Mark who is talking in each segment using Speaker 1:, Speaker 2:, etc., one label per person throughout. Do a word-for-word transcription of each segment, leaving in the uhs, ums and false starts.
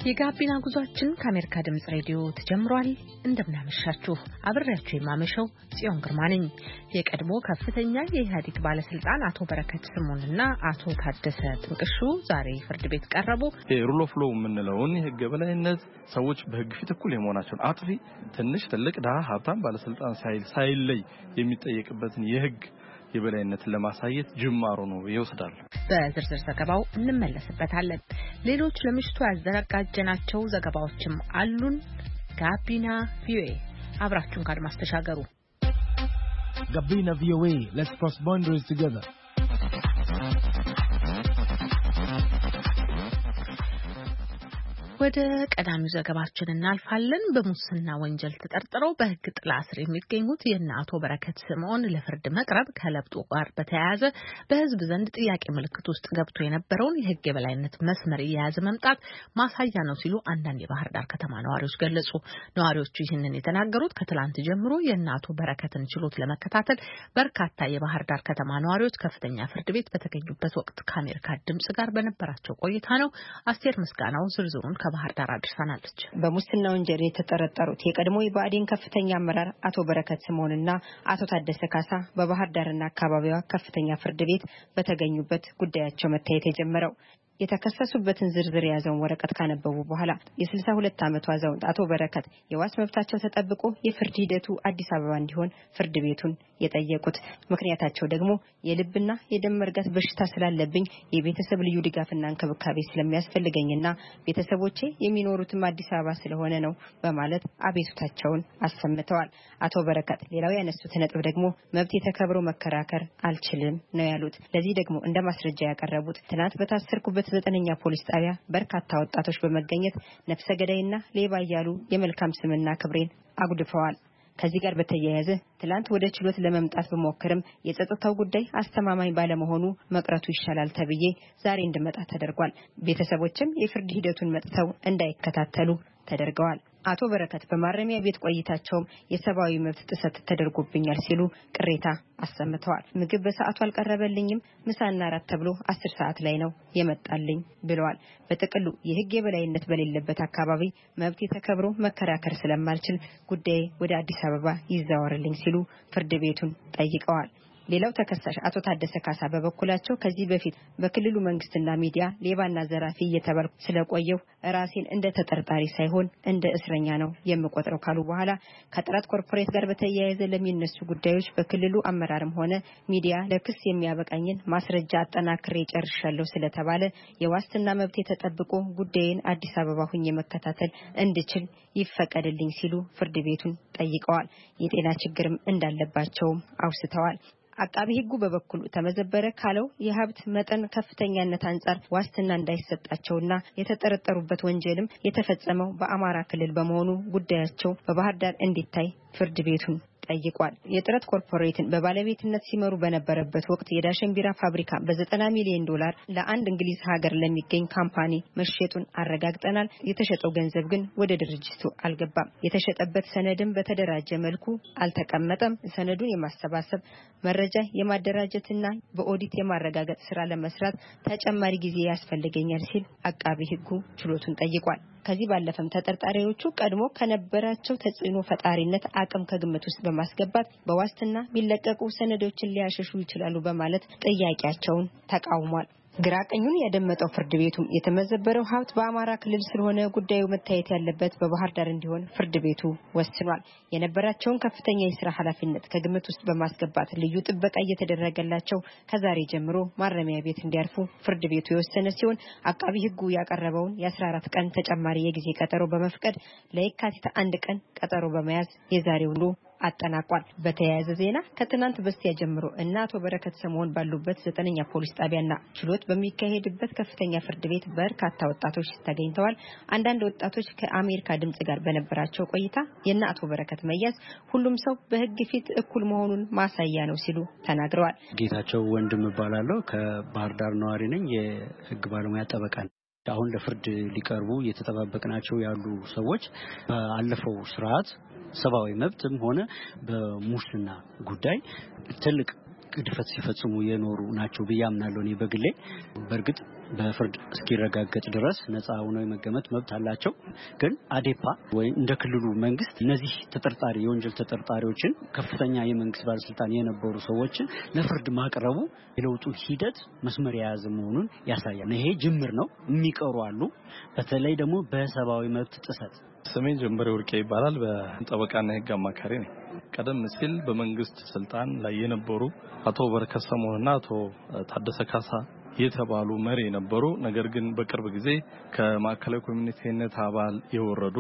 Speaker 1: የጋቢና ጉዟችን ከአሜሪካ ድምጽ ሬዲዮ ተጀምሯል። እንደምናመሻችሁ አብሬያችሁ የማመሸው ጽዮን ግርማ ነኝ። የቀድሞ ከፍተኛ የኢህአዴግ ባለስልጣን አቶ በረከት ስምኦንና አቶ ታደሰ ጥንቅሹ ዛሬ ፍርድ ቤት ቀረቡ።
Speaker 2: ሩል ኦፍ ሎው የምንለውን የህግ የበላይነት ሰዎች በህግ ፊት እኩል የመሆናቸውን አጥፊ ትንሽ ትልቅ ደሃ ሀብታም ባለስልጣን ሳይል ሳይለይ የሚጠየቅበትን የህግ የበላይነትን ለማሳየት ጅማሮ ነው ይወስዳል።
Speaker 1: በዝርዝር ዘገባው እንመለስበታለን። ሌሎች ለምሽቱ ያዘጋጀናቸው ዘገባዎችም አሉን። ጋቢና ቪኦኤ አብራችሁን ካድማስ ተሻገሩ።
Speaker 3: ጋቢና ቪኦኤ let's cross boundaries together.
Speaker 1: ወደ ቀዳሚው ዘገባችን እናልፋለን። በሙስና ወንጀል ተጠርጥረው በህግ ጥላ ስር የሚገኙት የእነ አቶ በረከት ስምኦን ለፍርድ መቅረብ ከለውጡ ጋር በተያያዘ በህዝብ ዘንድ ጥያቄ ምልክት ውስጥ ገብቶ የነበረውን የህግ የበላይነት መስመር እየያዘ መምጣት ማሳያ ነው ሲሉ አንዳንድ የባህር ዳር ከተማ ነዋሪዎች ገለጹ። ነዋሪዎቹ ይህንን የተናገሩት ከትላንት ጀምሮ የእነ አቶ በረከትን ችሎት ለመከታተል በርካታ የባህር ዳር ከተማ ነዋሪዎች ከፍተኛ ፍርድ ቤት በተገኙበት ወቅት ከአሜሪካ ድምጽ ጋር በነበራቸው ቆይታ ነው። አስቴር ምስጋናው ዝርዝሩን ባህር ዳር አድርሳናለች።
Speaker 4: በሙስና ወንጀል የተጠረጠሩት የቀድሞ የብአዴን ከፍተኛ አመራር አቶ በረከት ስምኦንና አቶ ታደሰ ካሳ በባህር ዳርና አካባቢዋ ከፍተኛ ፍርድ ቤት በተገኙበት ጉዳያቸው መታየት የጀመረው የተከሰሱበትን ዝርዝር የያዘውን ወረቀት ካነበቡ በኋላ የስልሳ ሁለት ዓመቱ አዛውንት አቶ በረከት የዋስ መብታቸው ተጠብቆ የፍርድ ሂደቱ አዲስ አበባ እንዲሆን ፍርድ ቤቱን የጠየቁት ምክንያታቸው ደግሞ የልብና የደም መርጋት በሽታ ስላለብኝ የቤተሰብ ልዩ ድጋፍና እንክብካቤ ስለሚያስፈልገኝና ቤተሰቦቼ የሚኖሩትም አዲስ አበባ ስለሆነ ነው በማለት አቤቱታቸውን አሰምተዋል። አቶ በረከት ሌላው ያነሱት ነጥብ ደግሞ መብት የተከብሮ መከራከር አልችልም ነው ያሉት። ለዚህ ደግሞ እንደ ማስረጃ ያቀረቡት ትናንት በታሰርኩበት ዘጠነኛ ፖሊስ ጣቢያ በርካታ ወጣቶች በመገኘት ነፍሰ ገዳይና ሌባ እያሉ የመልካም ስምና ክብሬን አጉድፈዋል። ከዚህ ጋር በተያያዘ ትላንት ወደ ችሎት ለመምጣት በመወከርም የጸጥታው ጉዳይ አስተማማኝ ባለመሆኑ መቅረቱ ይሻላል ተብዬ ዛሬ እንድመጣ ተደርጓል። ቤተሰቦችም የፍርድ ሂደቱን መጥተው እንዳይከታተሉ ተደርገዋል። አቶ በረከት በማረሚያ ቤት ቆይታቸውም የሰብአዊ መብት ጥሰት ተደርጎብኛል ሲሉ ቅሬታ አሰምተዋል። ምግብ በሰዓቱ አልቀረበልኝም፣ ምሳና እራት ተብሎ አስር ሰዓት ላይ ነው የመጣልኝ ብለዋል። በጥቅሉ የህግ የበላይነት በሌለበት አካባቢ መብት ተከብሮ መከራከር ስለማልችል ጉዳይ ወደ አዲስ አበባ ይዛወርልኝ ሲሉ ፍርድ ቤቱን ጠይቀዋል። ሌላው ተከሳሽ አቶ ታደሰ ካሳ በበኩላቸው ከዚህ በፊት በክልሉ መንግስትና ሚዲያ ሌባና ዘራፊ እየተባልኩ ስለቆየው ራሴን እንደ ተጠርጣሪ ሳይሆን እንደ እስረኛ ነው የምቆጥረው ካሉ በኋላ ከጥራት ኮርፖሬት ጋር በተያያዘ ለሚነሱ ጉዳዮች በክልሉ አመራርም ሆነ ሚዲያ ለክስ የሚያበቃኝን ማስረጃ አጠናክሬ ጨርሻለሁ ስለተባለ የዋስትና መብት ተጠብቆ ጉዳይን አዲስ አበባ ሆኜ መከታተል እንድችል ይፈቀድልኝ ሲሉ ፍርድ ቤቱን ጠይቀዋል። የጤና ችግርም እንዳለባቸውም አውስተዋል። አቃቢ ህጉ በበኩሉ ተመዘበረ ካለው የሀብት መጠን ከፍተኛነት አንፃር ዋስትና እንዳይሰጣቸውና የተጠረጠሩበት ወንጀልም የተፈጸመው በአማራ ክልል በመሆኑ ጉዳያቸው በባህር ዳር እንዲታይ ፍርድ ቤቱን ጠይቋል። የጥረት ኮርፖሬትን በባለቤትነት ሲመሩ በነበረበት ወቅት የዳሽን ቢራ ፋብሪካ በዘጠና ሚሊዮን ዶላር ለአንድ እንግሊዝ ሀገር ለሚገኝ ካምፓኒ መሸጡን አረጋግጠናል። የተሸጠው ገንዘብ ግን ወደ ድርጅቱ አልገባም። የተሸጠበት ሰነድም በተደራጀ መልኩ አልተቀመጠም። ሰነዱን የማሰባሰብ መረጃ የማደራጀትና በኦዲት የማረጋገጥ ስራ ለመስራት ተጨማሪ ጊዜ ያስፈልገኛል ሲል አቃቢ ህጉ ችሎቱን ጠይቋል። ከዚህ ባለፈም ተጠርጣሪዎቹ ቀድሞ ከነበራቸው ተጽዕኖ ፈጣሪነት አቅም ከግምት ውስጥ በማስገባት በዋስትና ቢለቀቁ ሰነዶችን ሊያሸሹ ይችላሉ በማለት ጥያቄያቸውን ተቃውሟል። ግራቀኙን ያደመጠው ፍርድ ቤቱም የተመዘበረው ሀብት በአማራ ክልል ስለሆነ ጉዳዩ መታየት ያለበት በባህር ዳር እንዲሆን ፍርድ ቤቱ ወስኗል። የነበራቸውን ከፍተኛ የሥራ ኃላፊነት ከግምት ውስጥ በማስገባት ልዩ ጥበቃ እየተደረገላቸው ከዛሬ ጀምሮ ማረሚያ ቤት እንዲያርፉ ፍርድ ቤቱ የወሰነ ሲሆን አቃቢ ህጉ ያቀረበውን የአስራ አራት ቀን ተጨማሪ የጊዜ ቀጠሮ በመፍቀድ ለየካቲት አንድ ቀን ቀጠሮ በመያዝ የዛሬው ውሎ አጠናቋል። በተያያዘ ዜና ከትናንት በስቲያ ጀምሮ እና አቶ በረከት ስምኦን ባሉበት ዘጠነኛ ፖሊስ ጣቢያና ችሎት በሚካሄድበት ከፍተኛ ፍርድ ቤት በርካታ ወጣቶች ተገኝተዋል። አንዳንድ ወጣቶች ከአሜሪካ ድምጽ ጋር በነበራቸው ቆይታ የእነ አቶ በረከት መያዝ ሁሉም ሰው በህግ ፊት እኩል መሆኑን ማሳያ ነው ሲሉ ተናግረዋል።
Speaker 5: ጌታቸው ወንድም እባላለሁ። ከባህር ዳር ነዋሪ ነኝ። የህግ ባለሙያ ጠበቃ ነኝ። አሁን ለፍርድ ሊቀርቡ የተጠባበቅናቸው ያሉ ሰዎች በአለፈው ስርዓት ሰብአዊ መብትም ሆነ በሙስና ጉዳይ ትልቅ ግድፈት ሲፈጽሙ የኖሩ ናቸው ብያምናለሁ። እኔ በግሌ በርግጥ በፍርድ እስኪረጋገጥ ድረስ ነፃ ሆነው የመገመት መብት አላቸው። ግን አዴፓ ወይ እንደ ክልሉ መንግስት እነዚህ ተጠርጣሪ የወንጀል ተጠርጣሪዎችን ከፍተኛ የመንግስት ባለስልጣን የነበሩ ሰዎችን ለፍርድ ማቅረቡ የለውጡ ሂደት መስመር የያዘ መሆኑን ያሳያል። ይሄ ጅምር ነው። የሚቀሩ አሉ። በተለይ ደግሞ በሰብአዊ መብት ጥሰት
Speaker 2: ስሜን ጀምበሬ ወርቄ ይባላል። በጠበቃና የህግ አማካሪ ነኝ። ቀደም ሲል በመንግስት ስልጣን ላይ የነበሩ አቶ በረከት ስምኦንና አቶ ታደሰ ካሳ የተባሉ መሪ ነበሩ። ነገር ግን በቅርብ ጊዜ ከማዕከላዊ ኮሚቴነት አባል የወረዱ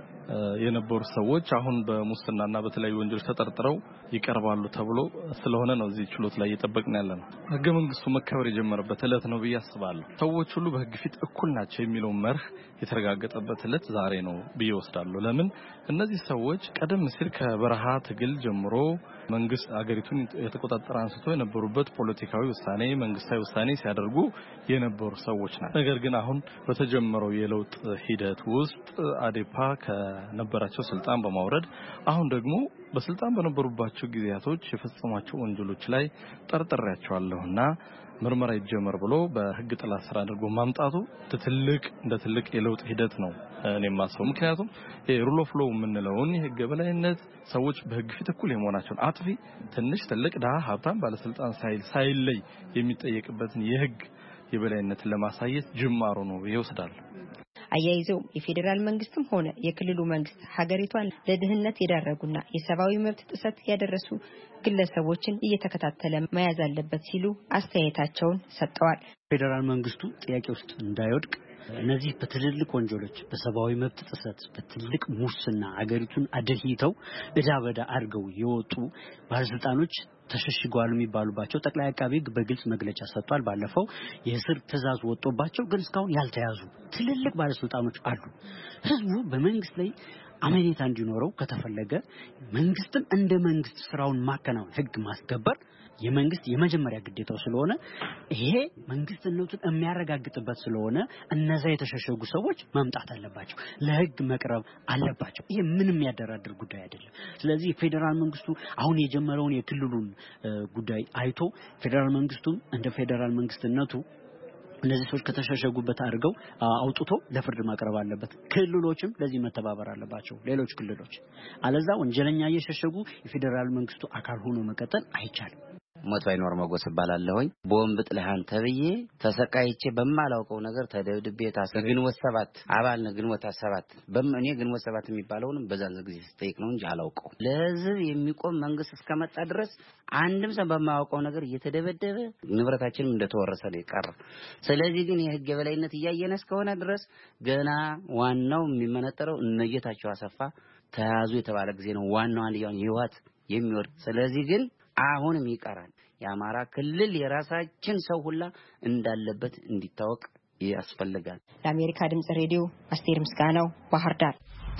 Speaker 2: የነበሩ ሰዎች አሁን በሙስናና በተለያዩ ወንጀሎች ተጠርጥረው ይቀርባሉ ተብሎ ስለሆነ ነው እዚህ ችሎት ላይ እየጠበቅን ያለነው። ህገ መንግስቱ መከበር የጀመረበት ዕለት ነው ብዬ አስባለሁ። ሰዎች ሁሉ በህግ ፊት እኩል ናቸው የሚለው መርህ የተረጋገጠበት ዕለት ዛሬ ነው ብዬ ወስዳለሁ። ለምን እነዚህ ሰዎች ቀደም ሲል ከበረሃ ትግል ጀምሮ መንግስት አገሪቱን የተቆጣጠረ አንስቶ የነበሩበት ፖለቲካዊ ውሳኔ መንግስታዊ ውሳኔ ሲያደርጉ የነበሩ ሰዎች ናቸው። ነገር ግን አሁን በተጀመረው የለውጥ ሂደት ውስጥ አዴፓ ከነበራቸው ስልጣን በማውረድ አሁን ደግሞ በስልጣን በነበሩባቸው ጊዜያቶች የፈጸሟቸው ወንጀሎች ላይ ጠርጥሬያቸዋለሁና ምርመራ ይጀመር ብሎ በህግ ጥላ ስር አድርጎ ማምጣቱ ትልቅ እንደ ትልቅ የለውጥ ሂደት ነው እኔ ማስበው። ምክንያቱም ሩል ኦፍ ሎው የምንለውን የህግ የበላይነት ሰዎች በህግ ፊት እኩል የመሆናቸውን አጥፊ ትንሽ ትልቅ ደሃ ሀብታም ባለስልጣን ሳይል ሳይለይ የሚጠየቅበትን የህግ የበላይነትን ለማሳየት ጅማሮ ነው ይወስዳል።
Speaker 4: አያይዘው የፌደራል መንግስትም ሆነ የክልሉ መንግስት ሀገሪቷን ለድህነት የዳረጉና የሰብአዊ መብት ጥሰት ያደረሱ ግለሰቦችን እየተከታተለ መያዝ አለበት ሲሉ አስተያየታቸውን ሰጥተዋል።
Speaker 5: ፌደራል መንግስቱ ጥያቄ ውስጥ እንዳይወድቅ እነዚህ በትልልቅ ወንጀሎች በሰብአዊ መብት ጥሰት በትልቅ ሙስና ሀገሪቱን አደህይተው እዳ በዳ አድርገው የወጡ ባለስልጣኖች ተሸሽጓል የሚባሉባቸው ጠቅላይ አቃቤ ሕግ በግልጽ መግለጫ ሰጥቷል። ባለፈው የእስር ትዕዛዝ ወጥቶባቸው ግን እስካሁን ያልተያዙ ትልልቅ ባለስልጣኖች አሉ። ህዝቡ በመንግስት ላይ አመኔታ እንዲኖረው ከተፈለገ መንግስትን እንደ መንግስት ስራውን ማከናወን ህግ ማስከበር የመንግስት የመጀመሪያ ግዴታው ስለሆነ ይሄ መንግስትነቱን የሚያረጋግጥበት ስለሆነ እነዛ የተሸሸጉ ሰዎች መምጣት አለባቸው፣ ለህግ መቅረብ አለባቸው። ይሄ ምንም ያደራድር ጉዳይ አይደለም። ስለዚህ ፌደራል መንግስቱ አሁን የጀመረውን የክልሉን ጉዳይ አይቶ ፌደራል መንግስቱ እንደ ፌደራል መንግስትነቱ እነዚህ ሰዎች ከተሸሸጉበት አድርገው አውጥቶ ለፍርድ ማቅረብ አለበት። ክልሎችም ለዚህ መተባበር አለባቸው። ሌሎች ክልሎች አለዛ ወንጀለኛ እየሸሸጉ የፌደራል መንግስቱ አካል ሆኖ መቀጠል አይቻልም።
Speaker 6: ሞት ባይኖር መጎስ ባላለሁኝ ቦምብ ጥለሃን ተብዬ ተሰቃይቼ በማላውቀው ነገር ተደብድቤ ታሰር ግንቦት ሰባት አባል ነው ግንቦት ሰባት በእኔ ግንቦት ሰባት የሚባለውንም በዛን ጊዜ ስጠይቅ ነው እንጂ አላውቀው። ለህዝብ የሚቆም መንግስት እስከመጣ ድረስ አንድም ሰው በማያውቀው ነገር እየተደበደበ ንብረታችንም እንደተወረሰ ነው የቀረ። ስለዚህ ግን የህግ የበላይነት እያየነ እስከሆነ ድረስ ገና ዋናው የሚመነጠረው እነየታቸው አሰፋ ተያዙ የተባለ ጊዜ ነው ዋናው አንዲያውን ህይወት የሚወርድ። ስለዚህ ግን አሁንም ይቀራል። የአማራ ክልል የራሳችን ሰው ሁላ እንዳለበት እንዲታወቅ ያስፈልጋል።
Speaker 4: ለአሜሪካ ድምጽ ሬዲዮ አስቴር ምስጋናው ባህር ዳር።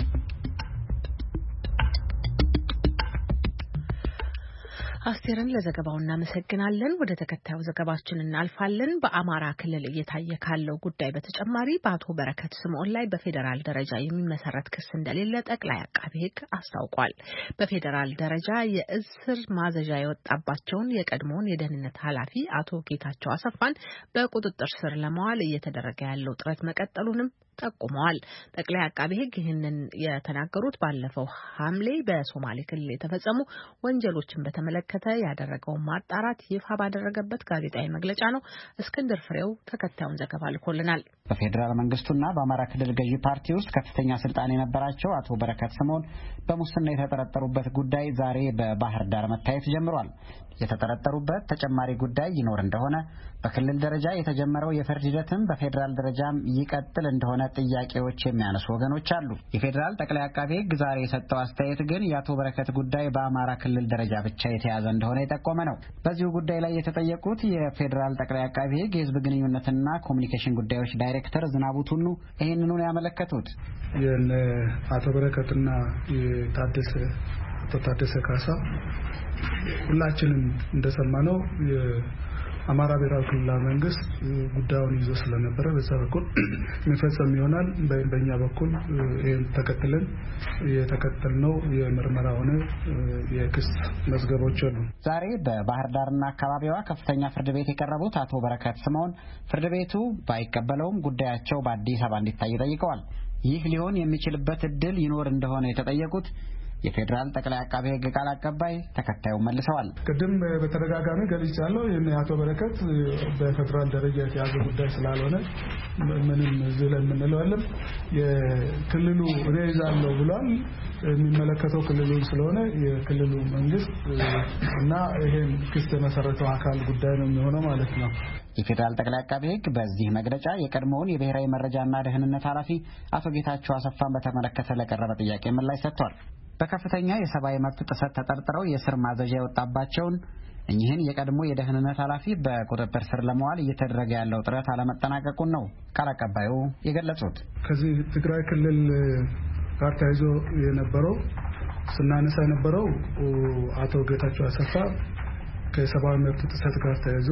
Speaker 1: አስቴርን ለዘገባው እናመሰግናለን። ወደ ተከታዩ ዘገባችን እናልፋለን። በአማራ ክልል እየታየ ካለው ጉዳይ በተጨማሪ በአቶ በረከት ስምኦን ላይ በፌዴራል ደረጃ የሚመሰረት ክስ እንደሌለ ጠቅላይ አቃቤ ሕግ አስታውቋል። በፌዴራል ደረጃ የእስር ማዘዣ የወጣባቸውን የቀድሞውን የደህንነት ኃላፊ አቶ ጌታቸው አሰፋን በቁጥጥር ስር ለማዋል እየተደረገ ያለው ጥረት መቀጠሉንም ጠቁመዋል። ጠቅላይ አቃቤ ሕግ ይህንን የተናገሩት ባለፈው ሐምሌ በሶማሌ ክልል የተፈጸሙ ወንጀሎችን በተመለከተ ያደረገውን ማጣራት ይፋ ባደረገበት ጋዜጣዊ መግለጫ ነው። እስክንድር ፍሬው ተከታዩን ዘገባ ልኮልናል።
Speaker 7: በፌዴራል መንግስቱና በአማራ ክልል ገዢ ፓርቲ ውስጥ ከፍተኛ ስልጣን የነበራቸው አቶ በረከት ስምኦን በሙስና የተጠረጠሩበት ጉዳይ ዛሬ በባህር ዳር መታየት ጀምሯል። የተጠረጠሩበት ተጨማሪ ጉዳይ ይኖር እንደሆነ በክልል ደረጃ የተጀመረው የፍርድ ሂደትም በፌዴራል ደረጃም ይቀጥል እንደሆነ ጥያቄዎች የሚያነሱ ወገኖች አሉ። የፌዴራል ጠቅላይ አቃቤ ሕግ ዛሬ የሰጠው አስተያየት ግን የአቶ በረከት ጉዳይ በአማራ ክልል ደረጃ ብቻ የተያዘ እንደሆነ የጠቆመ ነው። በዚሁ ጉዳይ ላይ የተጠየቁት የፌዴራል ጠቅላይ አቃቤ ሕግ የህዝብ ግንኙነትና ኮሚኒኬሽን ጉዳዮች ዳይሬክተር ዝናቡ ቱኑ ይህንኑ ያመለከቱት
Speaker 8: የነ አቶ በረከትና የታደሰ አቶ ታደሰ ካሳ ሁላችንም እንደሰማነው አማራ ብሔራዊ ክልላዊ መንግስት ጉዳዩን ይዞ ስለነበረ በዛ በኩል የሚፈጸም ይሆናል። በእኛ በኩል ይሄን ተከትለን የተከተልነው የምርመራ ሆነ የክስ መዝገቦች አሉ።
Speaker 7: ዛሬ በባህር ዳርና አካባቢዋ ከፍተኛ ፍርድ ቤት የቀረቡት አቶ በረከት ስምኦን ፍርድ ቤቱ ባይቀበለውም ጉዳያቸው በአዲስ አበባ እንዲታይ ጠይቀዋል። ይህ ሊሆን የሚችልበት እድል ይኖር እንደሆነ የተጠየቁት የፌደራል ጠቅላይ አቃቤ ሕግ ቃል አቀባይ ተከታዩን መልሰዋል።
Speaker 8: ቅድም በተደጋጋሚ ገልጫለሁ። የአቶ በረከት በፌደራል ደረጃ የተያዘ ጉዳይ ስላልሆነ ምንም ዝለ የምንለው አይደለም። የክልሉ እኔ ይዛለሁ ብሏል። የሚመለከተው ክልሉን ስለሆነ የክልሉ መንግስት እና ይሄን ክስ የመሰረተው አካል ጉዳይ ነው የሚሆነው ማለት ነው።
Speaker 7: የፌደራል ጠቅላይ አቃቤ ሕግ በዚህ መግለጫ የቀድሞውን የብሔራዊ መረጃና ደህንነት ኃላፊ አቶ ጌታቸው አሰፋን በተመለከተ ለቀረበ ጥያቄ ምላሽ ሰጥቷል። በከፍተኛ የሰብአዊ መብት ጥሰት ተጠርጥረው የእስር ማዘዣ የወጣባቸውን እኚህን የቀድሞ የደህንነት ኃላፊ በቁጥጥር ስር ለመዋል እየተደረገ ያለው ጥረት አለመጠናቀቁን ነው ቃል አቀባዩ የገለጹት።
Speaker 8: ከዚህ ትግራይ ክልል ጋር ተያይዞ የነበረው ስናነሳ የነበረው አቶ ጌታቸው አሰፋ ከሰብአዊ መብት ጥሰት ጋር ተያይዞ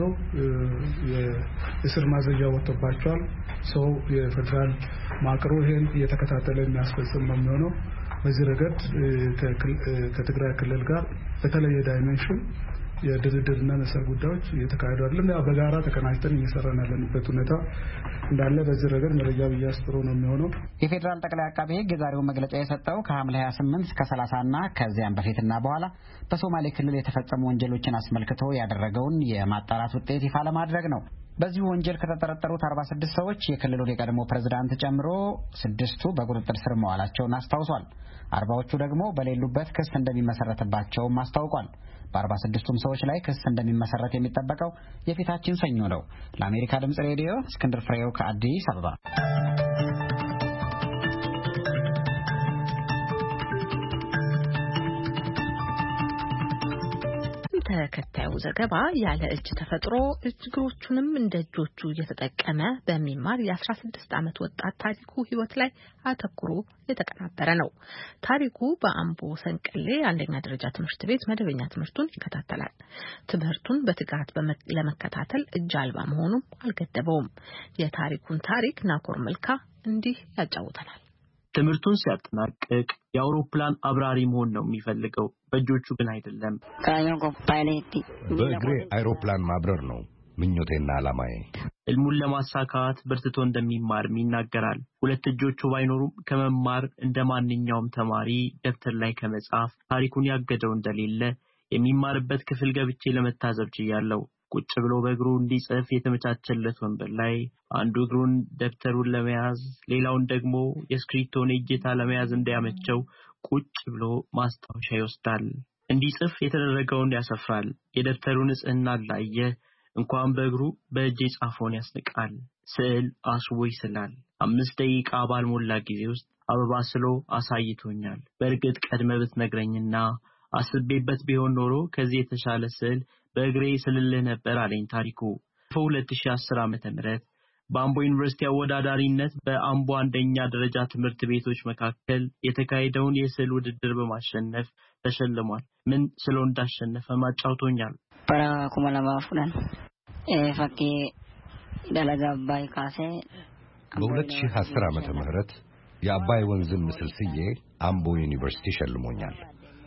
Speaker 8: የእስር ማዘዣ ወጥቶባቸዋል። ሰው የፌደራል ማቅሮ ይሄን እየተከታተለ የሚያስፈጽም ነው የሚሆነው። በዚህ ረገድ ከትግራይ ክልል ጋር በተለየ ዳይሜንሽን የድርድርና መሰል ጉዳዮች እየተካሄዱ አይደለም። ያው በጋራ ተቀናጅተን እየሰራን ያለንበት ሁኔታ እንዳለ በዚህ ረገድ መረጃ ብያስጥሩ ነው የሚሆነው።
Speaker 7: የፌደራል ጠቅላይ አቃቤ ሕግ የዛሬውን መግለጫ የሰጠው ከሐምሌ ሀያ ስምንት እስከ ሰላሳ እና ከዚያም በፊትና በኋላ በሶማሌ ክልል የተፈጸሙ ወንጀሎችን አስመልክቶ ያደረገውን የማጣራት ውጤት ይፋ ለማድረግ ነው። በዚህ ወንጀል ከተጠረጠሩት አርባ ስድስት ሰዎች የክልሉን የቀድሞ ፕሬዝዳንት ጨምሮ ስድስቱ በቁጥጥር ስር መዋላቸውን አስታውሷል። አርባዎቹ ደግሞ በሌሉበት ክስ እንደሚመሰረትባቸውም አስታውቋል። በአርባ ስድስቱም ሰዎች ላይ ክስ እንደሚመሰረት የሚጠበቀው የፊታችን ሰኞ ነው። ለአሜሪካ ድምጽ ሬዲዮ እስክንድር ፍሬው ከአዲስ አበባ።
Speaker 1: ተከታዩ ዘገባ ያለ እጅ ተፈጥሮ እግሮቹንም እንደ እጆቹ እየተጠቀመ በሚማር የአስራ ስድስት ዓመት ወጣት ታሪኩ ህይወት ላይ አተኩሮ የተቀናበረ ነው። ታሪኩ በአምቦ ሰንቀሌ አንደኛ ደረጃ ትምህርት ቤት መደበኛ ትምህርቱን ይከታተላል። ትምህርቱን በትጋት ለመከታተል እጅ አልባ መሆኑም አልገደበውም። የታሪኩን ታሪክ ናኮር መልካ እንዲህ ያጫውተናል።
Speaker 9: ትምህርቱን ሲያጠናቅቅ የአውሮፕላን አብራሪ መሆን ነው የሚፈልገው፣ በእጆቹ ግን አይደለም።
Speaker 10: በእግሬ አይሮፕላን ማብረር ነው ምኞቴና ዓላማዬ።
Speaker 9: ህልሙን ለማሳካት በርትቶ እንደሚማርም ይናገራል። ሁለት እጆቹ ባይኖሩም ከመማር እንደ ማንኛውም ተማሪ ደብተር ላይ ከመጻፍ ታሪኩን ያገደው እንደሌለ የሚማርበት ክፍል ገብቼ ለመታዘብ ችያለሁ። ቁጭ ብሎ በእግሩ እንዲጽፍ የተመቻቸለት ወንበር ላይ አንዱ እግሩን ደብተሩን ለመያዝ ሌላውን ደግሞ የስክሪፕቶን እጀታ ለመያዝ እንዲያመቸው ቁጭ ብሎ ማስታወሻ ይወስዳል። እንዲጽፍ የተደረገውን ያሰፍራል። የደብተሩ ንጽህና ላየ እንኳን በእግሩ በእጅ ጻፎን ያስንቃል። ስዕል አስቦ ይስላል። አምስት ደቂቃ ባልሞላ ጊዜ ውስጥ አበባ ስሎ አሳይቶኛል። በእርግጥ ቀድመ ብትነግረኝና አስቤበት ቢሆን ኖሮ ከዚህ የተሻለ ስዕል በእግሬ ስልልህ ነበር አለኝ ታሪኩ። በሁለት ሺህ አስር ዓመተ ምህረት በአምቦ ዩኒቨርሲቲ አወዳዳሪነት በአምቦ አንደኛ ደረጃ ትምህርት ቤቶች መካከል የተካሄደውን የስዕል ውድድር በማሸነፍ ተሸልሟል። ምን ስለ እንዳሸነፈ ማጫውቶኛል።
Speaker 11: para kuma lama fulan e fakki dalaga አባይ ካሴ
Speaker 10: በሁለት ሺህ አስር ዓመተ ምህረት የአባይ ወንዝን ምስል ስዬ አምቦ ዩኒቨርሲቲ ሸልሞኛል።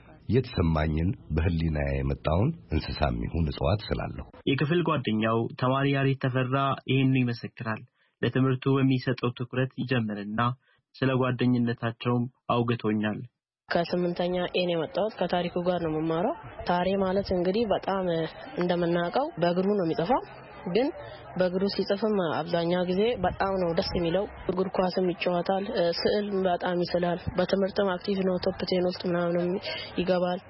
Speaker 10: የተሰማኝን በህሊናዬ የመጣውን እንስሳም ይሁን እጽዋት ስላለሁ።
Speaker 9: የክፍል ጓደኛው ተማሪ ያሬት ተፈራ ይሄን ይመሰክራል። ለትምህርቱ በሚሰጠው ትኩረት ይጀምርና ስለ ጓደኝነታቸውም አውግቶኛል።
Speaker 12: ከስምንተኛ ኤን የመጣሁት ከታሪኩ ጋር ነው መማረው። ታሪ ማለት እንግዲህ በጣም እንደምናውቀው በእግሩ ነው የሚጽፈው፣ ግን በእግሩ ሲጽፍም አብዛኛው ጊዜ በጣም ነው ደስ የሚለው። እግር ኳስም ይጫወታል፣ ስዕል በጣም ይስላል። በትምህርትም አክቲቭ ነው። ቶፕ ቴን ውስጥ ምናምን ይገባል።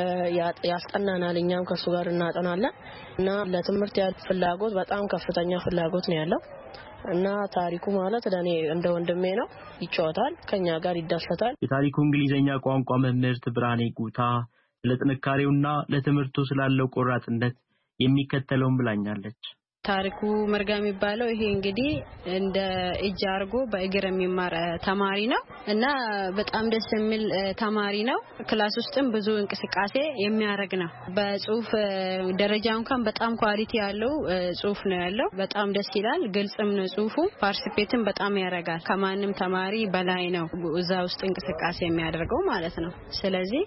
Speaker 12: ያስጠናናል። እኛም ከሱ ጋር እናጠናለን እና ለትምህርት ያለው ፍላጎት በጣም ከፍተኛ ፍላጎት ነው ያለው እና ታሪኩ ማለት ለኔ እንደ ወንድሜ ነው። ይጫወታል፣ ከኛ ጋር ይደሰታል።
Speaker 9: የታሪኩ እንግሊዘኛ ቋንቋ መምህርት ብራኔ ጉታ ለጥንካሬውና ለትምህርቱ ስላለው ቆራጥነት የሚከተለውን ብላኛለች።
Speaker 13: ታሪኩ መርጋ የሚባለው ይሄ እንግዲህ እንደ እጅ አርጎ በእግር የሚማር ተማሪ ነው እና በጣም ደስ የሚል ተማሪ ነው። ክላስ ውስጥም ብዙ እንቅስቃሴ የሚያደርግ ነው። በጽሁፍ ደረጃ እንኳን በጣም ኳሊቲ ያለው ጽሁፍ ነው ያለው። በጣም ደስ ይላል። ግልጽም ነው ጽሁፉ። ፓርቲሲፔትም በጣም ያደርጋል። ከማንም ተማሪ በላይ ነው እዛ ውስጥ እንቅስቃሴ የሚያደርገው ማለት ነው። ስለዚህ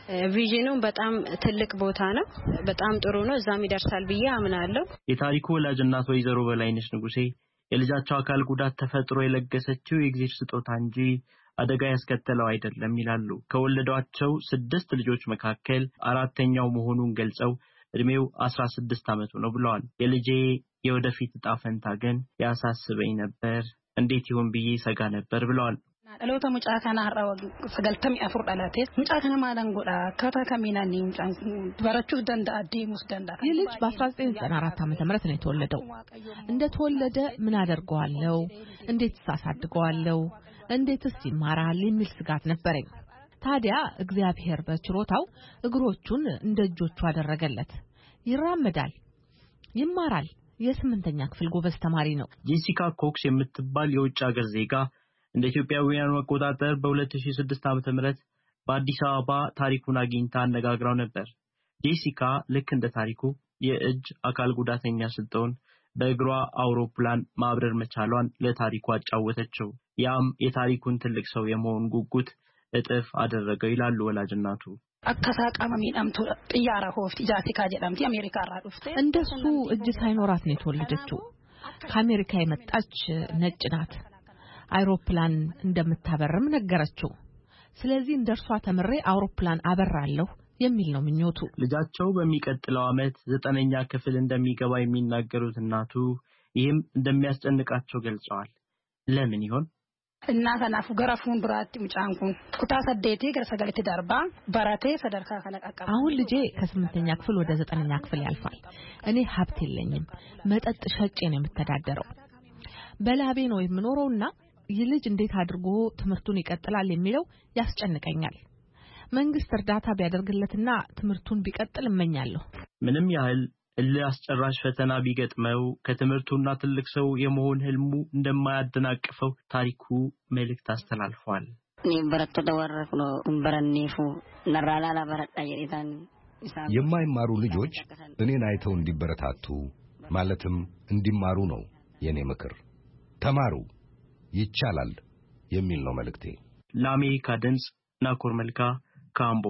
Speaker 13: ቪዥኑ በጣም ትልቅ ቦታ ነው። በጣም ጥሩ ነው። እዛም ይደርሳል ብዬ አምናለሁ።
Speaker 9: የታሪኩ ወላጅ እናት ወይዘሮ በላይነሽ ንጉሴ የልጃቸው አካል ጉዳት ተፈጥሮ የለገሰችው የእግዚአብሔር ስጦታ እንጂ አደጋ ያስከተለው አይደለም ይላሉ። ከወለዷቸው ስድስት ልጆች መካከል አራተኛው መሆኑን ገልጸው እድሜው አስራ ስድስት ዓመቱ ነው ብለዋል። የልጄ የወደፊት ዕጣ ፈንታ ግን ያሳስበኝ ነበር፣ እንዴት ይሆን ብዬ ሰጋ ነበር ብለዋል።
Speaker 14: አለውታ ሙጫካና አራው ሰገልተም ያፍር ዳላቴ ሙጫካና ማዳንጎዳ ከተከሚናኒ ሙጫን በረቹ ደንዳ አዲሙስ ደንዳ
Speaker 1: ይልጅ በ1994 ዓመተ ምህረት ነው የተወለደው። እንደተወለደ ምን አደርገዋለሁ፣ እንዴት ሳሳድገዋለሁ፣ እንዴትስ ይማራል የሚል ስጋት ነበረኝ። ታዲያ እግዚአብሔር በችሮታው እግሮቹን እንደ እጆቹ አደረገለት። ይራመዳል፣ ይማራል። የስምንተኛ ክፍል ጎበዝ ተማሪ ነው።
Speaker 9: ጄሲካ ኮክስ የምትባል የውጭ ሀገር ዜጋ እንደ ኢትዮጵያውያን አቆጣጠር በ2006 ዓመተ ምህረት በአዲስ አበባ ታሪኩን አግኝታ አነጋግራው ነበር። ጄሲካ ልክ እንደ ታሪኩ የእጅ አካል ጉዳተኛ ስትሆን በእግሯ አውሮፕላን ማብረር መቻሏን ለታሪኩ አጫወተችው። ያም የታሪኩን ትልቅ ሰው የመሆን ጉጉት እጥፍ አደረገው ይላሉ ወላጅናቱ።
Speaker 14: አከሳቃማ ሚዳምቱ ጥያራ ሆፍት ጃሲካ ጀዳምቲ አሜሪካ አራዱፍቴ
Speaker 1: እንደሱ እጅ ሳይኖራት ነው የተወለደችው። ከአሜሪካ የመጣች ነጭ ናት። አይሮፕላን እንደምታበርም ነገረችው። ስለዚህ እንደርሷ ተምሬ አውሮፕላን አበራለሁ የሚል ነው ምኞቱ።
Speaker 9: ልጃቸው በሚቀጥለው ዓመት ዘጠነኛ ክፍል እንደሚገባ የሚናገሩት እናቱ ይህም እንደሚያስጨንቃቸው ገልጸዋል። ለምን ይሆን?
Speaker 14: እናተናፉ ገራፉን ብራት ሙጫንኩን ኩታ ሰደቴ ገረሰገለቴ ዳርባ ባራቴ ሰደርካ ከለቃቃ
Speaker 1: አሁን ልጄ ከስምንተኛ ክፍል ወደ ዘጠነኛ ክፍል ያልፋል። እኔ ሀብት የለኝም። መጠጥ ሸጬ ነው የምተዳደረው። በላቤ ነው የምኖረውና ይልጅ እንዴት አድርጎ ትምህርቱን ይቀጥላል የሚለው ያስጨንቀኛል። መንግስት እርዳታ ቢያደርግለትና ትምህርቱን ቢቀጥል እመኛለሁ።
Speaker 9: ምንም ያህል ለአስጨራሽ ፈተና ቢገጥመው ከትምህርቱና ትልቅ ሰው የመሆን ህልሙ እንደማያደናቅፈው ታሪኩ መልእክት አስተላልፏል።
Speaker 11: ኒበረቶ ተወረኩ ነው እንበረኒፉ ነራላላ በረጣ የሪታን
Speaker 10: የማይማሩ ልጆች እኔን አይተው እንዲበረታቱ ማለትም እንዲማሩ ነው የኔ ምክር። ተማሩ፣ ይቻላል የሚል ነው መልእክቴ።
Speaker 9: ለአሜሪካ ድምጽ ናኮር መልካ ካምቦ።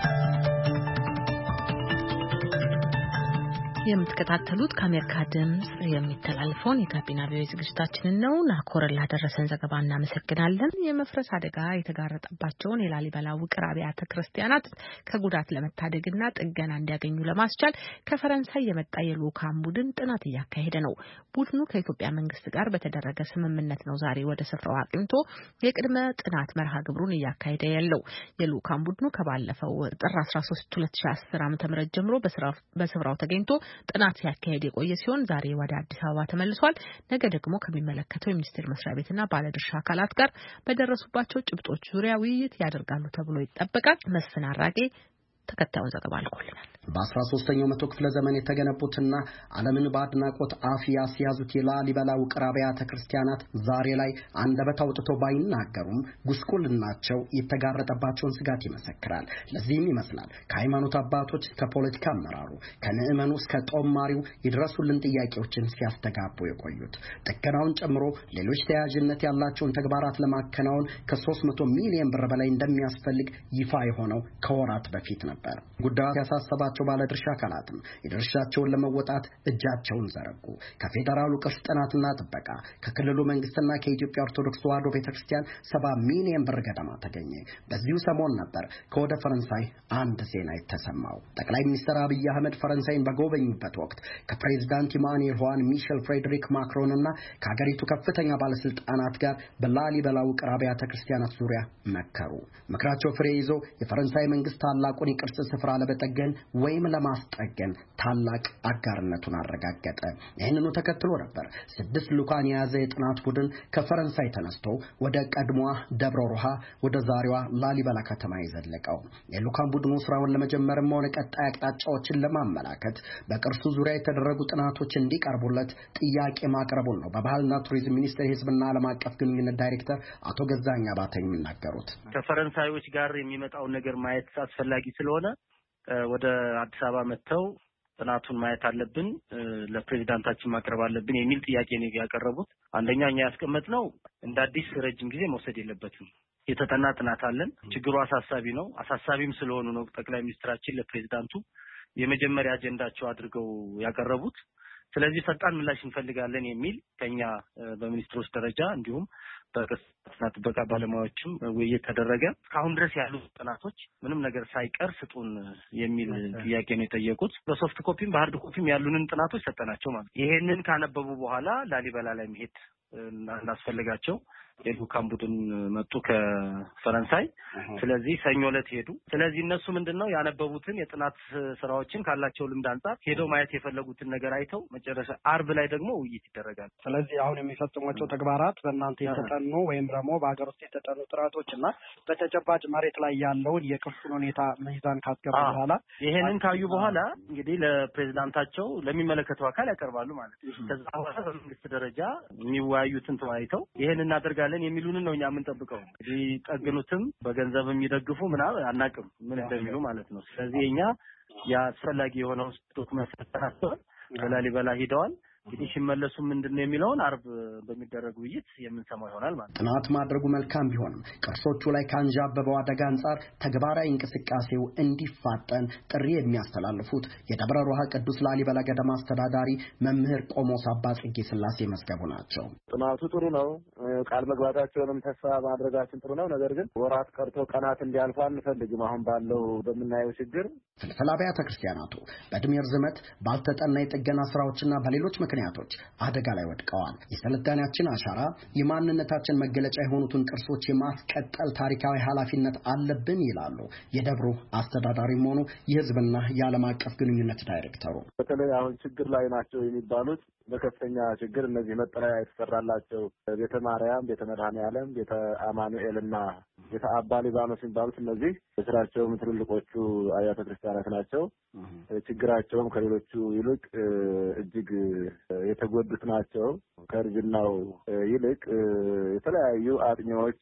Speaker 1: የምትከታተሉት ከአሜሪካ ድምጽ የሚተላለፈውን የጋቢና ቪኦኤ ዝግጅታችንን ነው። ናኮር ላደረሰን ዘገባ እናመሰግናለን። የመፍረስ አደጋ የተጋረጠባቸውን የላሊበላ ውቅር አብያተ ክርስቲያናት ከጉዳት ለመታደግና ጥገና እንዲያገኙ ለማስቻል ከፈረንሳይ የመጣ የልኡካን ቡድን ጥናት እያካሄደ ነው። ቡድኑ ከኢትዮጵያ መንግስት ጋር በተደረገ ስምምነት ነው ዛሬ ወደ ስፍራው አቅንቶ የቅድመ ጥናት መርሃ ግብሩን እያካሄደ ያለው። የልኡካን ቡድኑ ከባለፈው ጥር አስራ ሶስት ሁለት ሺህ አስር ዓ.ም ጀምሮ በስፍራው ተገኝቶ ጥናት ሲያካሄድ የቆየ ሲሆን ዛሬ ወደ አዲስ አበባ ተመልሷል። ነገ ደግሞ ከሚመለከተው የሚኒስቴር መስሪያ ቤትና ባለድርሻ አካላት ጋር በደረሱባቸው ጭብጦች ዙሪያ ውይይት ያደርጋሉ ተብሎ ይጠበቃል። መስፍን አራጌ ተከታዩን ዘገባ አልቆልናል።
Speaker 15: በአስራ ሶስተኛው መቶ ክፍለ ዘመን የተገነቡትና ዓለምን በአድናቆት አፍ ያስያዙት የላሊበላ ውቅር አብያተ ክርስቲያናት ዛሬ ላይ አንደበት አውጥተው ባይናገሩም ጉስቁልናቸው የተጋረጠባቸውን ስጋት ይመሰክራል። ለዚህም ይመስላል ከሃይማኖት አባቶች እስከ ፖለቲካ አመራሩ ከነእመኑ እስከ ጦማሪው ይድረሱልን ጥያቄዎችን ሲያስተጋቡ የቆዩት። ጥገናውን ጨምሮ ሌሎች ተያያዥነት ያላቸውን ተግባራት ለማከናወን ከሶስት መቶ ሚሊዮን ብር በላይ እንደሚያስፈልግ ይፋ የሆነው ከወራት በፊት ነበር። ጉዳዩ ያሳሰባቸው ባለድርሻ አካላትም የድርሻቸውን ለመወጣት እጃቸውን ዘረጉ። ከፌደራሉ ቅርስ ጥናትና ጥበቃ ከክልሉ መንግስትና ከኢትዮጵያ ኦርቶዶክስ ተዋሕዶ ቤተክርስቲያን ሰባ ሚሊዮን ብር ገደማ ተገኘ። በዚሁ ሰሞን ነበር ከወደ ፈረንሳይ አንድ ዜና የተሰማው። ጠቅላይ ሚኒስትር አብይ አህመድ ፈረንሳይን በጎበኙበት ወቅት ከፕሬዝዳንት ኢማኑኤል ሆዋን ሚሼል ፍሬድሪክ ማክሮንና ከሀገሪቱ ከፍተኛ ባለስልጣናት ጋር በላሊበላ ውቅር አብያተ ክርስቲያናት ዙሪያ መከሩ። ምክራቸው ፍሬ ይዞ የፈረንሳይ መንግስት ታላቁን የቅርስ ስፍራ ለመጠገን ወይም ለማስጠገን ታላቅ አጋርነቱን አረጋገጠ። ይህንኑ ተከትሎ ነበር ስድስት ልኡካን የያዘ የጥናት ቡድን ከፈረንሳይ ተነስቶ ወደ ቀድሞዋ ደብረ ሮሃ ወደ ዛሬዋ ላሊበላ ከተማ የዘለቀው። የልኡካን ቡድኑ ስራውን ለመጀመርም ሆነ ቀጣይ አቅጣጫዎችን ለማመላከት በቅርሱ ዙሪያ የተደረጉ ጥናቶች እንዲቀርቡለት ጥያቄ ማቅረቡን ነው በባህልና ቱሪዝም ሚኒስቴር የሕዝብና ዓለም አቀፍ ግንኙነት ዳይሬክተር አቶ ገዛኛ ባተ የሚናገሩት።
Speaker 16: ከፈረንሳዮች ጋር የሚመጣውን ነገር ማየት አስፈላጊ ስለሆነ ወደ አዲስ አበባ መጥተው ጥናቱን ማየት አለብን፣ ለፕሬዝዳንታችን ማቅረብ አለብን የሚል ጥያቄ ነው ያቀረቡት። አንደኛ እኛ ያስቀመጥነው እንደ አዲስ ረጅም ጊዜ መውሰድ የለበትም። የተጠና ጥናት አለን። ችግሩ አሳሳቢ ነው። አሳሳቢም ስለሆኑ ነው ጠቅላይ ሚኒስትራችን ለፕሬዝዳንቱ የመጀመሪያ አጀንዳቸው አድርገው ያቀረቡት። ስለዚህ ፈጣን ምላሽ እንፈልጋለን የሚል ከኛ በሚኒስትሮች ደረጃ እንዲሁም በቅርጽና ጥበቃ ባለሙያዎችም ውይይት ተደረገ። እስካሁን ድረስ ያሉ ጥናቶች ምንም ነገር ሳይቀር ስጡን የሚል ጥያቄ ነው የጠየቁት። በሶፍት ኮፒም በሃርድ ኮፒም ያሉንን ጥናቶች ሰጠናቸው ማለት። ይሄንን ካነበቡ በኋላ ላሊበላ ላይ መሄድ እናስፈልጋቸው የልኡካን ቡድን መጡ ከፈረንሳይ። ስለዚህ ሰኞ ዕለት ሄዱ። ስለዚህ እነሱ ምንድነው ያነበቡትን የጥናት ስራዎችን ካላቸው ልምድ አንፃር ሄደው ማየት የፈለጉትን ነገር አይተው መጨረሻ አርብ ላይ ደግሞ ውይይት ይደረጋል።
Speaker 17: ስለዚህ አሁን የሚፈጽሟቸው ተግባራት በእናንተ የተጠኑ ወይም ደግሞ በሀገር ውስጥ የተጠኑ ጥናቶችና በተጨባጭ መሬት ላይ ያለውን የቅርሱን ሁኔታ ሚዛን ካስገቡ በኋላ
Speaker 16: ይሄንን ካዩ በኋላ እንግዲህ ለፕሬዝዳንታቸው ለሚመለከተው አካል ያቀርባሉ ማለት ነው። ከዛ በኋላ በመንግስት ደረጃ የሚወያዩትን ተወያይተው ይሄን እናደርጋለን የሚሉንን ነው እኛ የምንጠብቀው። እንግዲህ ጠግኑትም በገንዘብ የሚደግፉ ምናምን አናውቅም ምን እንደሚሉ ማለት ነው። ስለዚህ እኛ ያስፈላጊ የሆነው ዶክመንት ተሰጥቷል። በላሊበላ ሄደዋል። እንግዲህ ሲመለሱ ምንድነው የሚለውን አርብ በሚደረግ ውይይት የምንሰማው ይሆናል ማለት ነው።
Speaker 15: ጥናት ማድረጉ መልካም ቢሆንም ቅርሶቹ ላይ ካንዣበበው አደጋ አንጻር ተግባራዊ እንቅስቃሴው እንዲፋጠን ጥሪ የሚያስተላልፉት የደብረ ሮሃ ቅዱስ ላሊበላ ገዳም አስተዳዳሪ መምህር ቆሞስ አባ ጽጌ ስላሴ መስገቡ ናቸው።
Speaker 18: ጥናቱ ጥሩ ነው። ቃል መግባታቸውንም ተስፋ ማድረጋችን ጥሩ ነው። ነገር ግን ወራት ቀርቶ ቀናት እንዲያልፉ አንፈልግም። አሁን ባለው በምናየው ችግር
Speaker 15: ፍልፍል አብያተ ክርስቲያናቱ በዕድሜ ርዝመት ባልተጠና የጥገና ስራዎችና በሌሎች ምክንያቶች አደጋ ላይ ወድቀዋል። የስልጣኔያችን አሻራ የማንነታችን መገለጫ የሆኑትን ቅርሶች የማስቀጠል ታሪካዊ ኃላፊነት አለብን ይላሉ የደብሩ አስተዳዳሪም ሆኑ የሕዝብና የዓለም አቀፍ ግንኙነት ዳይሬክተሩ።
Speaker 18: በተለይ አሁን ችግር ላይ ናቸው የሚባሉት በከፍተኛ ችግር እነዚህ መጠለያ የተሰራላቸው ቤተ ማርያም፣ ቤተ መድኃኔዓለም፣ ቤተ አማኑኤልና ቤተ አባ ሊባኖስ የሚባሉት እነዚህ ስራቸውም ትልልቆቹ አብያተ ክርስቲያናት ናቸው። ችግራቸውም ከሌሎቹ ይልቅ እጅግ የተጎዱት ናቸው። ከእርጅናው ይልቅ የተለያዩ አጥኚዎች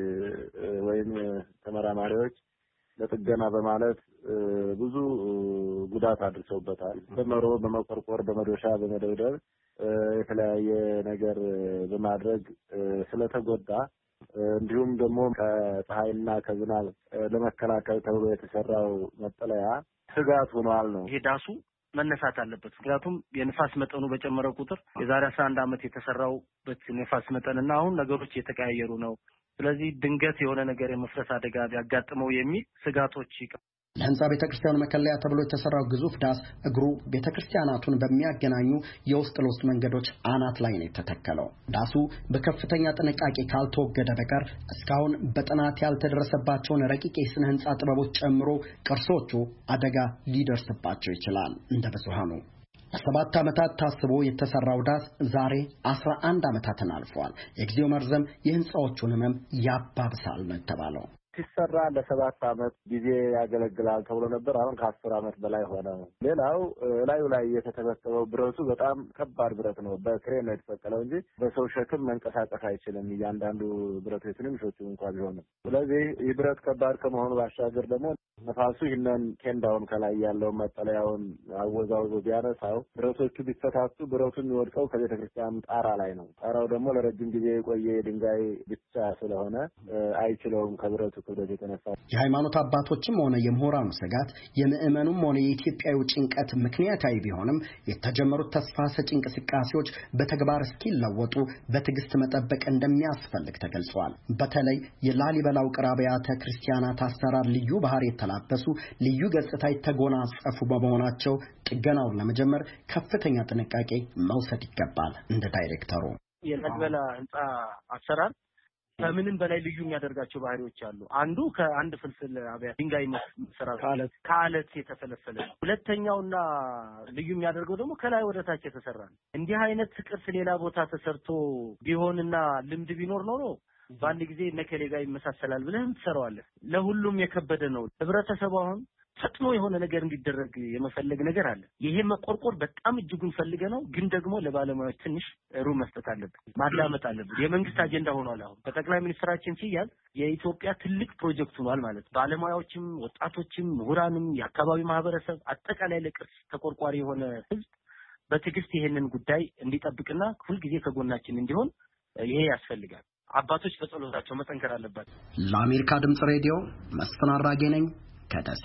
Speaker 18: ወይም ተመራማሪዎች ለጥገና በማለት ብዙ ጉዳት አድርሰውበታል። በመሮ በመቆርቆር በመዶሻ በመደብደብ የተለያየ ነገር በማድረግ ስለተጎዳ እንዲሁም ደግሞ ከፀሐይና ከዝናብ ለመከላከል ተብሎ የተሰራው መጠለያ ስጋት ሆኗል ነው።
Speaker 16: ይሄ ዳሱ መነሳት አለበት። ምክንያቱም የንፋስ መጠኑ በጨመረ ቁጥር የዛሬ አስራ አንድ ዓመት የተሰራውበት ንፋስ መጠንና አሁን ነገሮች እየተቀያየሩ ነው። ስለዚህ ድንገት የሆነ ነገር የመፍረስ አደጋ ቢያጋጥመው የሚል ስጋቶች
Speaker 15: ለህንጻ ቤተክርስቲያኑ መከለያ ተብሎ የተሰራው ግዙፍ ዳስ እግሩ ቤተክርስቲያናቱን በሚያገናኙ የውስጥ ለውስጥ መንገዶች አናት ላይ ነው የተተከለው። ዳሱ በከፍተኛ ጥንቃቄ ካልተወገደ በቀር እስካሁን በጥናት ያልተደረሰባቸውን ረቂቅ የስነ ህንጻ ጥበቦች ጨምሮ ቅርሶቹ አደጋ ሊደርስባቸው ይችላል። እንደ ብዙሃኑ ለሰባት ዓመታት ታስቦ የተሰራው ዳስ ዛሬ አስራ አንድ ዓመታትን አልፏል። የጊዜው መርዘም የህንጻዎቹን ህመም ያባብሳል ነው የተባለው።
Speaker 18: ሲሰራ ለሰባት ዓመት ጊዜ ያገለግላል ተብሎ ነበር። አሁን ከአስር ዓመት በላይ ሆነ። ሌላው ላዩ ላይ የተተበተበው ብረቱ በጣም ከባድ ብረት ነው። በክሬን ነው የተሰቀለው እንጂ በሰው ሸክም መንቀሳቀስ አይችልም። እያንዳንዱ ብረቶች ትንንሾቹ እንኳን ቢሆኑ። ስለዚህ ይህ ብረት ከባድ ከመሆኑ ባሻገር ደግሞ ነፋሱ ይህንን ኬንዳውን ከላይ ያለው መጠለያውን አወዛውዞ ቢያነሳው ብረቶቹ ቢፈታቱ ብረቱ የሚወድቀው ከቤተ ክርስቲያን ጣራ ላይ ነው። ጣራው ደግሞ ለረጅም ጊዜ የቆየ ድንጋይ ብቻ ስለሆነ አይችለውም ከብረቱ ክብደት የተነሳ።
Speaker 15: የሃይማኖት አባቶችም ሆነ የምሁራኑ ስጋት የምዕመኑም ሆነ የኢትዮጵያዊ ጭንቀት ምክንያታዊ ቢሆንም የተጀመሩት ተስፋ ሰጪ እንቅስቃሴዎች በተግባር እስኪለወጡ በትዕግስት መጠበቅ እንደሚያስፈልግ ተገልጿል። በተለይ የላሊበላው ውቅር አብያተ ክርስቲያናት አሰራር ልዩ ባህሪ የተላበሱ ልዩ ገጽታ የተጎናጸፉ በመሆናቸው ጥገናውን ለመጀመር ከፍተኛ ጥንቃቄ መውሰድ ይገባል። እንደ ዳይሬክተሩ
Speaker 16: የላሊበላ ህንጻ አሰራር ከምንም በላይ ልዩ የሚያደርጋቸው ባህሪዎች አሉ። አንዱ ከአንድ ፍልፍል አብያት ድንጋይ መሰራት ከአለት ከአለት የተፈለፈለ ነው። ሁለተኛውና ልዩ የሚያደርገው ደግሞ ከላይ ወደ ታች የተሰራ ነው። እንዲህ አይነት ቅርስ ሌላ ቦታ ተሰርቶ ቢሆንና ልምድ ቢኖር ነው ነው በአንድ ጊዜ ነከሌ ጋር ይመሳሰላል ብለህም ትሰራዋለህ። ለሁሉም የከበደ ነው። ህብረተሰቡ አሁን ፈጥኖ የሆነ ነገር እንዲደረግ የመፈለግ ነገር አለ። ይሄ መቆርቆር በጣም እጅጉን ፈልገ ነው፣ ግን ደግሞ ለባለሙያዎች ትንሽ ሩም መስጠት አለበት፣ ማዳመጥ አለበት። የመንግስት አጀንዳ ሆኗል። አሁን በጠቅላይ ሚኒስትራችን ሲያዝ የኢትዮጵያ ትልቅ ፕሮጀክት ሆኗል ማለት ባለሙያዎችም፣ ወጣቶችም፣ ምሁራንም፣ የአካባቢ ማህበረሰብ አጠቃላይ ለቅርስ ተቆርቋሪ የሆነ ህዝብ በትዕግስት ይሄንን ጉዳይ እንዲጠብቅና ሁልጊዜ ከጎናችን እንዲሆን ይሄ ያስፈልጋል። አባቶች በጸሎታቸው መጠንከር አለባቸው።
Speaker 15: ለአሜሪካ ድምጽ ሬዲዮ መስፍን አራጌ ነኝ ከደሴ።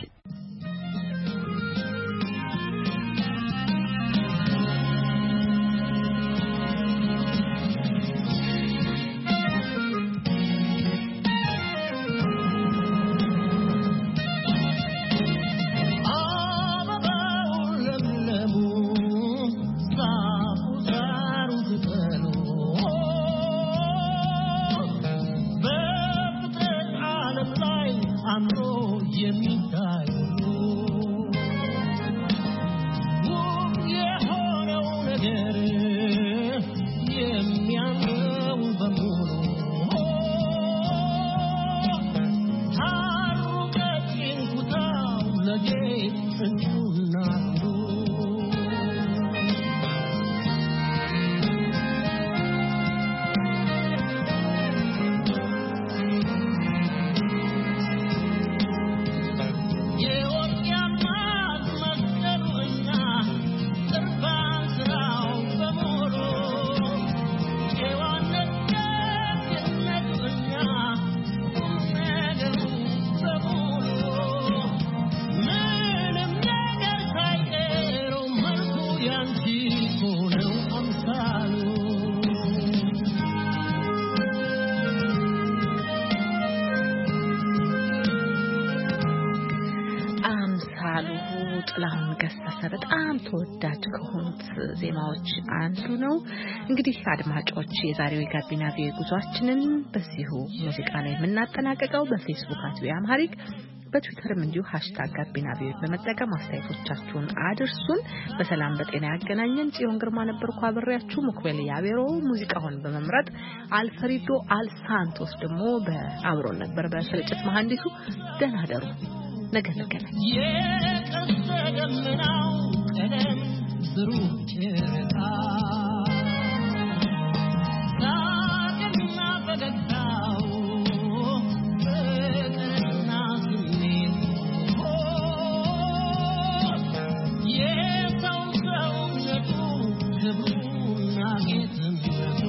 Speaker 1: ጥላሁን ገሰሰ በጣም ተወዳጅ ከሆኑት ዜማዎች አንዱ ነው። እንግዲህ አድማጮች የዛሬው የጋቢና ቪኦኤ ጉዟችንን በዚሁ ሙዚቃ ላይ የምናጠናቀቀው በፌስቡክ አት ቪኦኤ አምሃሪክ በትዊተርም እንዲሁ ሃሽታግ ጋቢና ቪኦኤ በመጠቀም አስተያየቶቻችሁን አድርሱን። በሰላም በጤና ያገናኘን። ጽዮን ግርማ ነበርኩ አብሬያችሁ። ሙክቤል ያቤሮ ሙዚቃውን በመምረጥ አልፈሪዶ አልሳንቶስ ደግሞ በአብሮን ነበር በስርጭት መሐንዲሱ። ደህና ደሩ። ነገ እንገናኝ። የቀሰደምናው ቀለም ብሩህ ጨረቃ ዳግምና ፈገግታው ፍቅርና ስሜት የሰው ሰውነቱ ክብሩና ጌትነቱ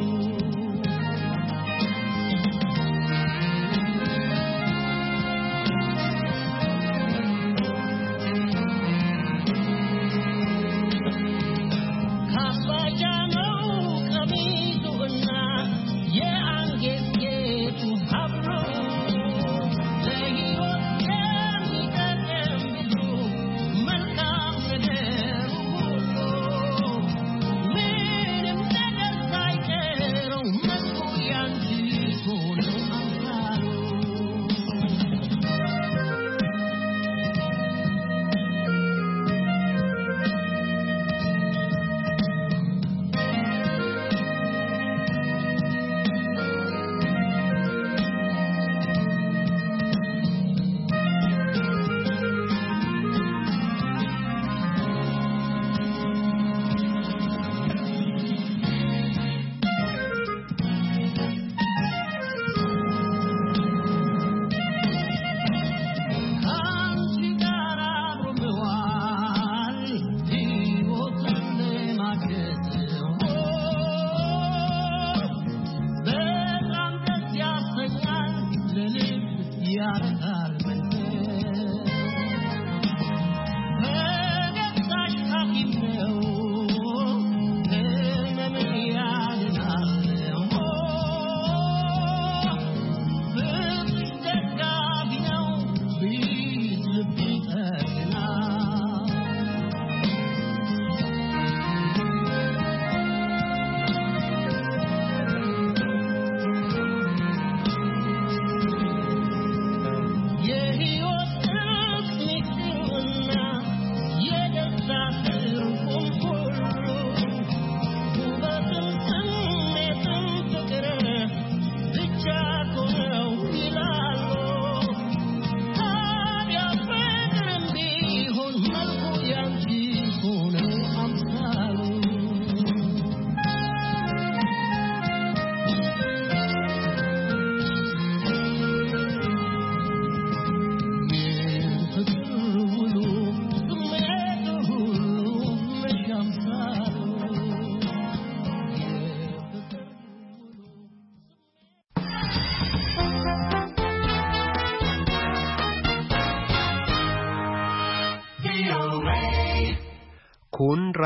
Speaker 19: kun